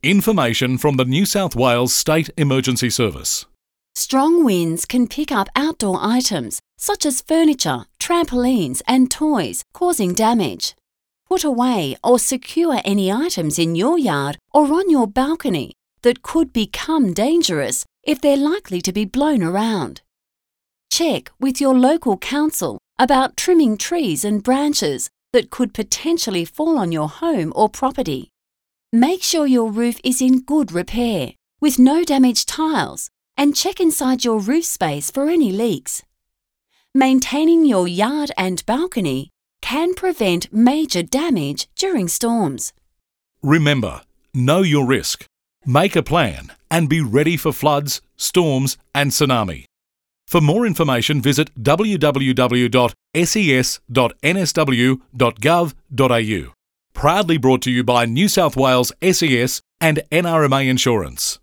Information from the New South Wales State Emergency Service. Strong winds can pick up outdoor items such as furniture, trampolines and toys, causing damage. Put away or secure any items in your yard or on your balcony that could become dangerous if they're likely to be blown around. Check with your local council about trimming trees and branches that could potentially fall on your home or property. Make sure your roof is in good repair, with no damaged tiles, and check inside your roof space for any leaks. Maintaining your yard and balcony can prevent major damage during storms. Remember, know your risk, make a plan, and be ready for floods, storms, and tsunami. For more information, visit www.ses.nsw.gov.au. Proudly brought to you by New South Wales SES and NRMA Insurance.